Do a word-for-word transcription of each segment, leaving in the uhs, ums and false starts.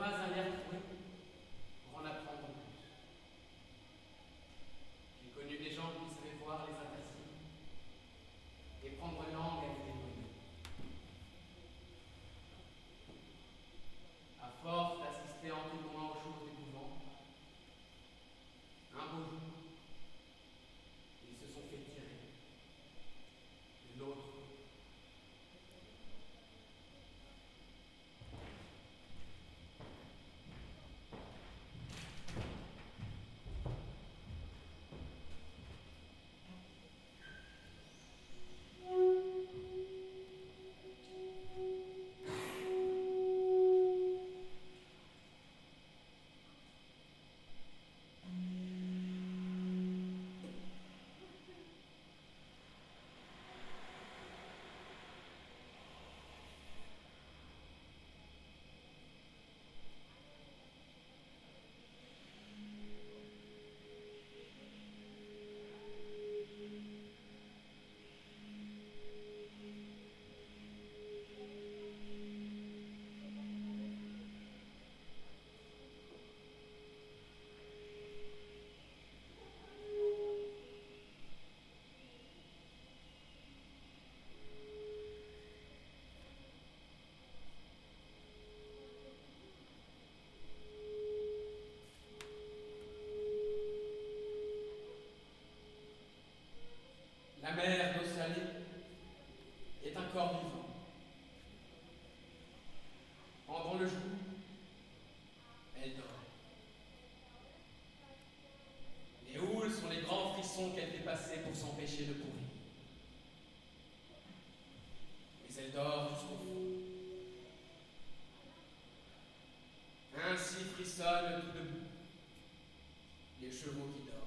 pas un air troué pour en apprendre plus. J'ai connu des gens qui savaient voir les impassibles et prendre langue avec les moyens. À force d'assister en témoin aux choses d'épouvantes, un beau jour, ils se sont fait tirer de l'autre côté. La mer d'eau salée est un corps vivant. Pendant le jour, elle dort. Les houles sont les grands frissons qu'elle fait passer pour s'empêcher de pourrir. Mais elle dort jusqu'au fond. Ainsi frissonnent tout debout les chevaux qui dorment.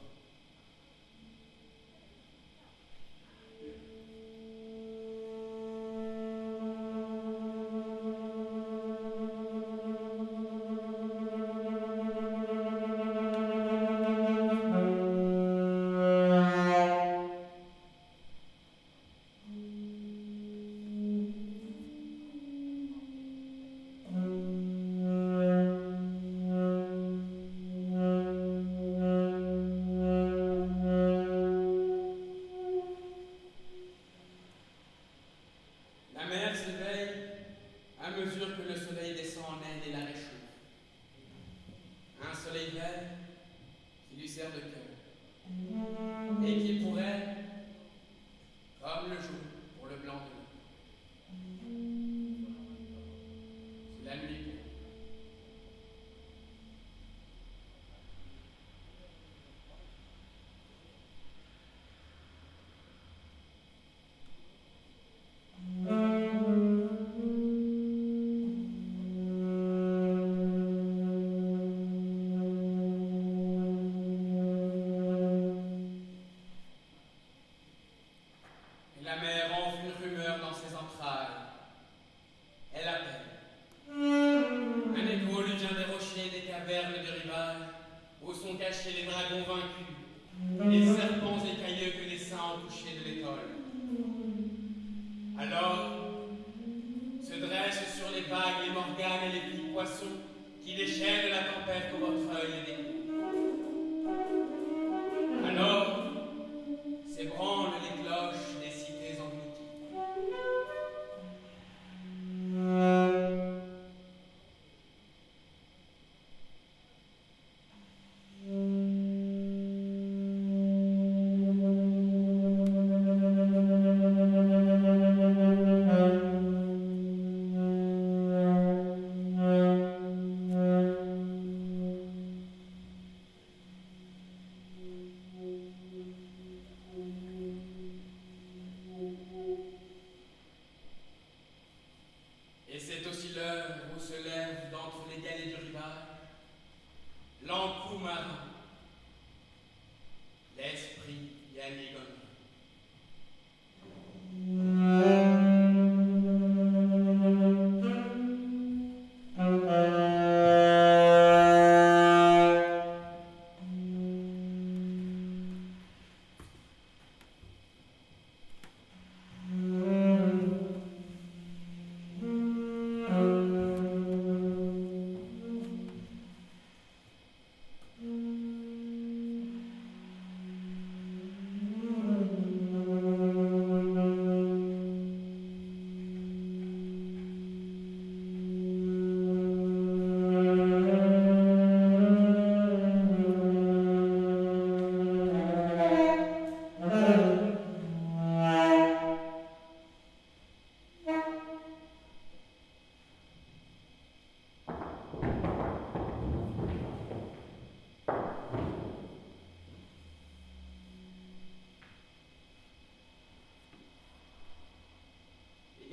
La mer s'éveille à mesure que le soleil descend en elle et la réchauffe. Un soleil vert qui lui sert de cœur et qui est pour elle comme le jour pour le blanc de l'eau. C'est la nuit pour elle. La mer enfle une rumeur dans ses entrailles. Elle appelle. Un écho lui vient des rochers des cavernes du rivage, où sont cachés les dragons vaincus, les serpents écailleux que les saints ont touchés de l'école. Alors, se dressent sur les vagues les morganes et les petits poissons qui déchaînent la tempête pour votre œil et des Alors, s'ébranlent les cloches des cités englouties.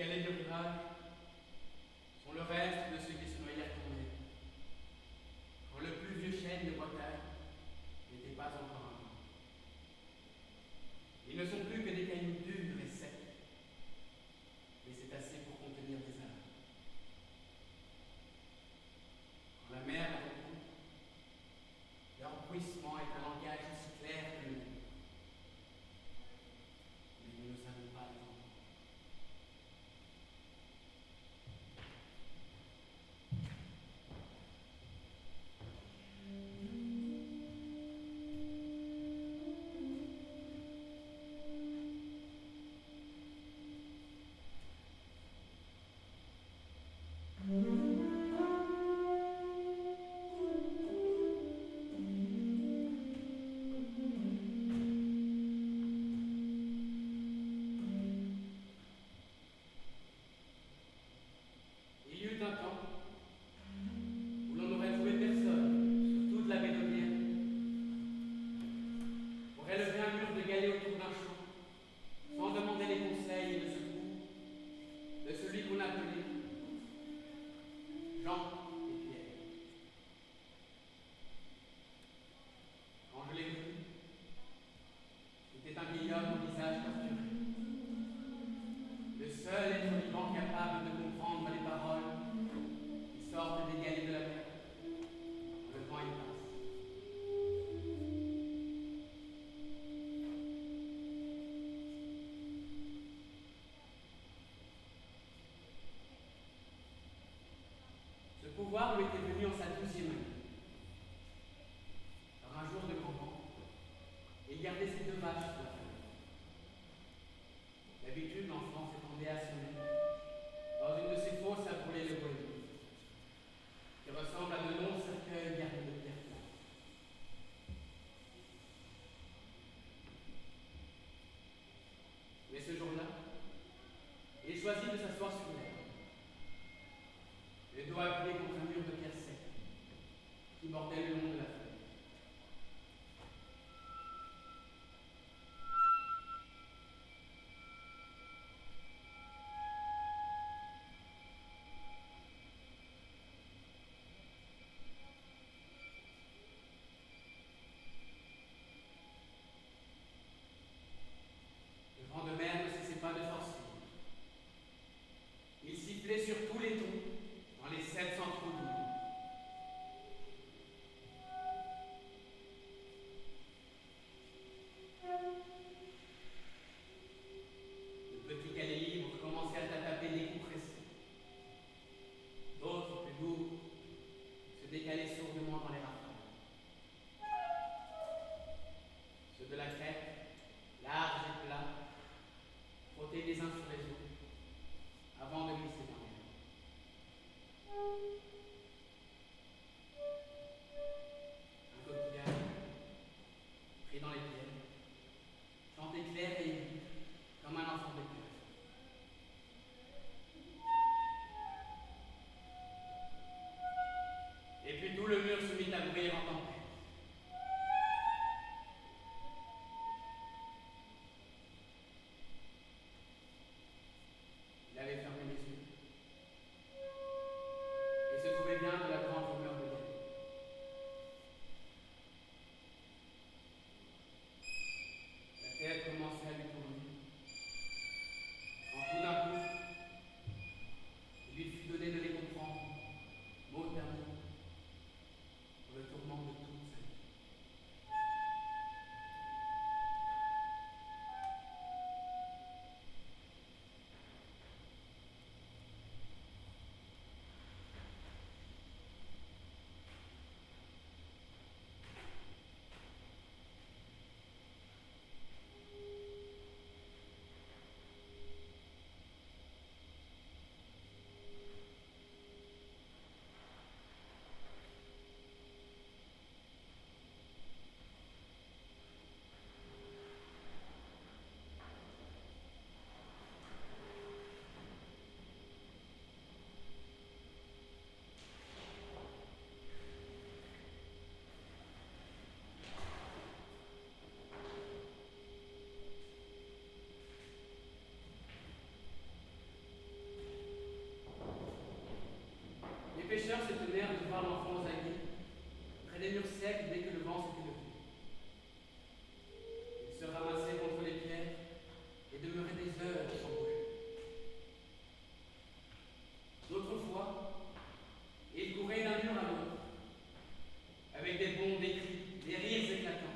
galets du rivage sont le reste de ceux qui se noyèrent en mer, quand le plus vieux chêne de Bretagne n'était pas encore un mort. Ils ne sont plus que des cailloux durs et secs, mais c'est assez pour contenir des âmes. Quand la mer les répond, leur bruissement est un langage aussi clair que le nôtre. Mais nous ne savons pas les entendre. Ce pouvoir lui était venu en sa douzième année, par un jour de campagne, et il gardait ses deux vaches sur la fenêtre. D'habitude, l'enfant s'étendait à son lit, dans une de ces fosses à brûler le bois, qui ressemble à de longs cercueils gardés de pierre plate. Mais ce jour-là, il choisit de s'asseoir sur l'herbe, les doigts appuyés contre un mur de pierre sec qui bordait le long de la fenêtre. Le vent de mer ne cessait pas de forcer. Il sifflait sur tous les tons, dans les sept cents trous du monde. Le petit calet libre commençait à taper des coups précis. D'autres, plus lourds, se décalaient sourdement dans les rafales. Ceux de la crête, larges et plats, frottaient les uns sur les autres, avant de glisser dans l'air. Un coquillage, pris dans les pierres, chantait clair et aigu, comme un enfant de cœur. pêcheurs s'étonnèrent de voir l'enfant Osaïe près des murs secs dès que le vent s'était levé. Ils se ramassaient contre les pierres et demeuraient des heures sans bouger. D'autres fois, ils couraient d'un mur à l'autre, avec des bonds, des cris, des rires éclatants.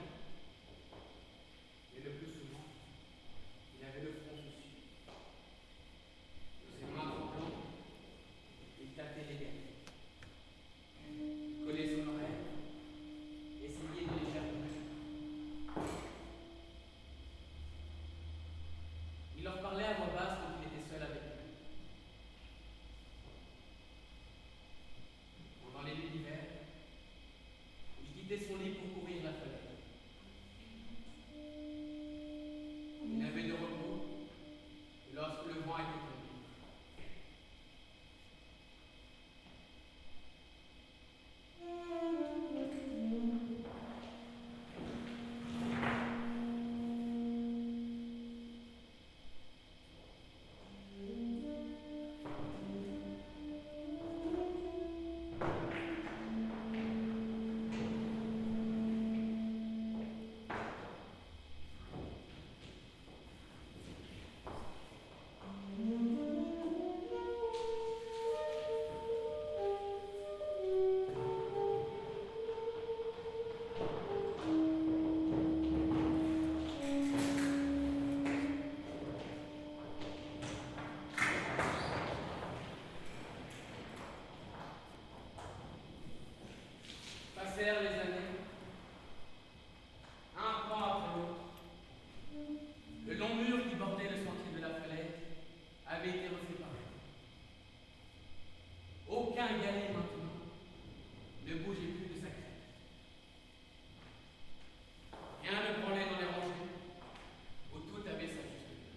Et le plus souvent, il avait le front soucieux. De ses mains tremblantes, il tâtait les guêtres. Collait son oreille, essayait de les faire bouger. Il leur parlait à voix basse quand il était seul avec eux. Pendant les nuits d'hiver, il quittait son lit pour courir la fenêtre. Il n'avait de repos que lorsque le vent était tombé. Passèrent les années, un pan après l'autre. Le long mur qui bordait le sentier de la falaise avait été refait par eux. Aucun galet maintenant ne bougeait plus de sa crête. Rien ne branlait dans les rangées, où tout avait sa juste place.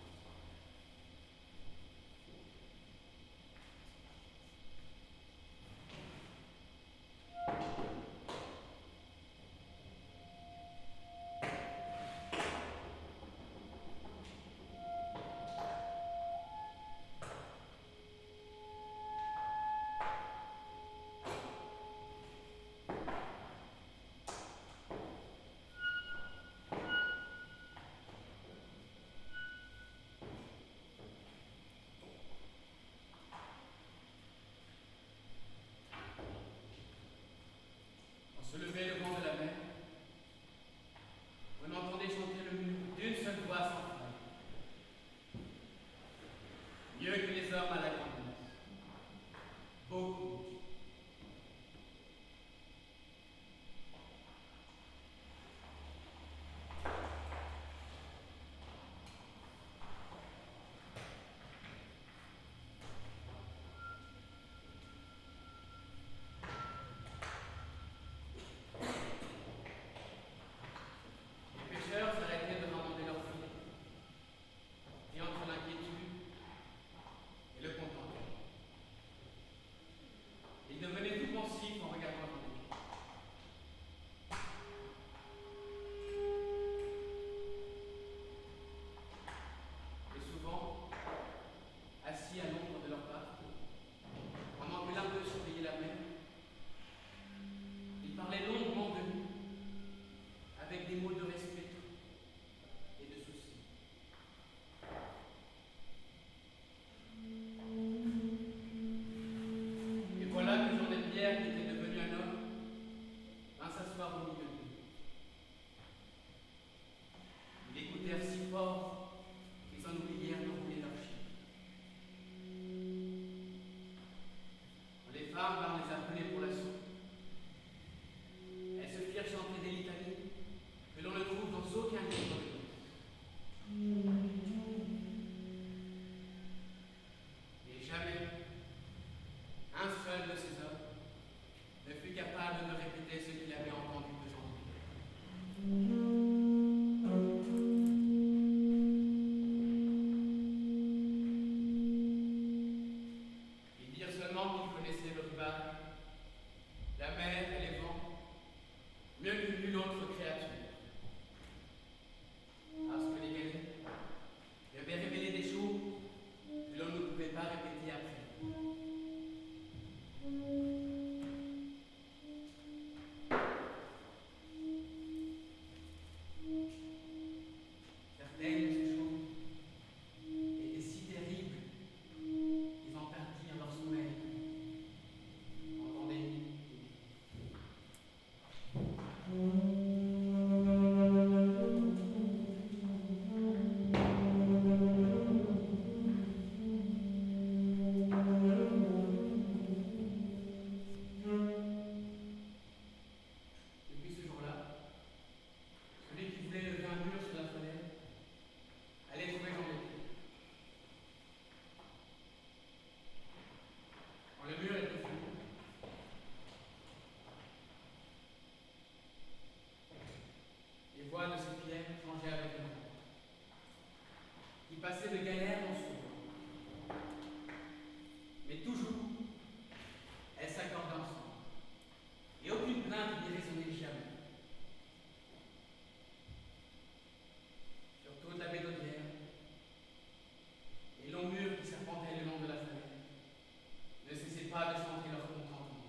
Se levait le vent de la mer. On entendait chanter le mur d'une seule voix sans faille. Mieux que les hommes à la grande messe. Beaucoup. Les pêcheurs s'arrêtaient de ramasser leurs filets, et entre l'inquiétude et le contentement. guerre, on se voit. Mais toujours, elles s'accordent ensemble. Et aucune plainte n'y résonnait jamais. Sur toute la baie d'Audière, les longs murs qui serpentaient le long de la fenêtre ne cessaient pas de chanter leur contentement.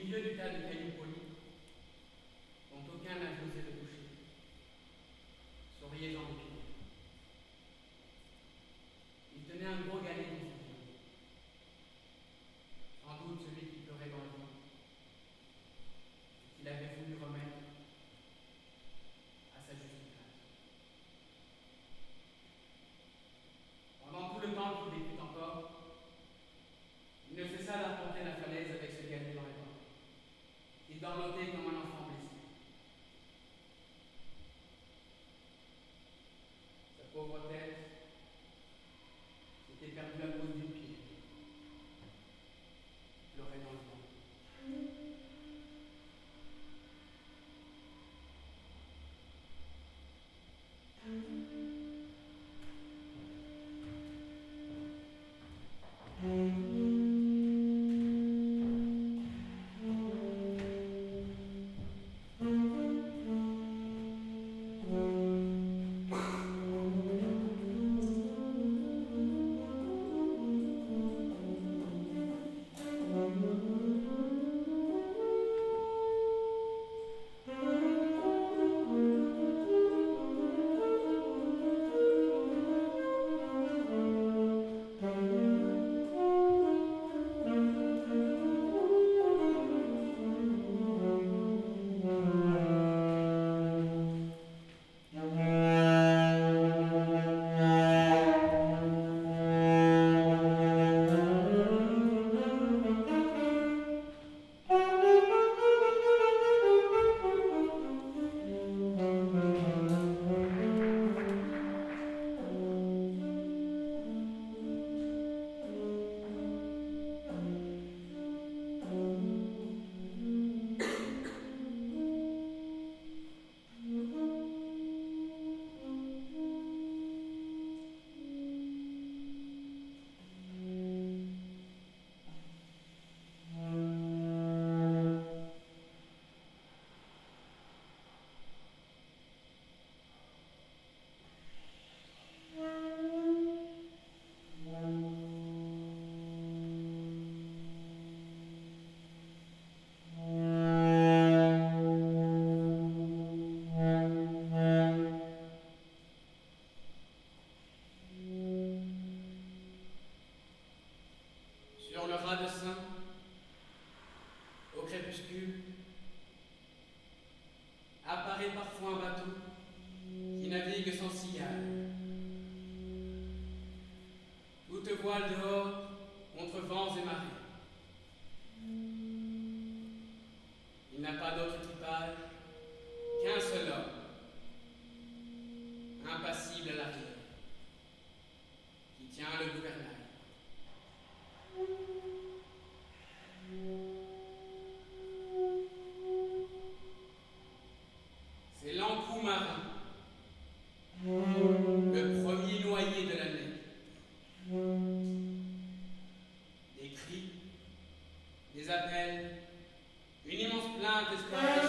milieu du tas de cailloux polis, dont aucun n'a osé le toucher, souriait Jean de Pied. Il tenait un gros galet dans son pied. Sans doute celui qui pleurait dans le vent, qu'il avait voulu remettre à sa juste place. Pendant tout le temps qu'il vécut encore, il ne cessa d'arpenter la falaise avec ce galet dans les bras. Il dorlotait comme un enfant blessé. Sa pauvre tête s'était perdue à cause d'une pierre. Il pleurait dans le vent. Sur le ras de sein, au crépuscule, apparaît parfois un bateau qui navigue sans cigale. Toute voile dehors contre vents et marées. Il n'a pas d'autre équipage qu'un seul homme, impassible à l'arrière, qui tient le gouvernail. C'est l'encou marin, le premier noyé de l'année. Des cris, des appels, une immense plainte esclavagiste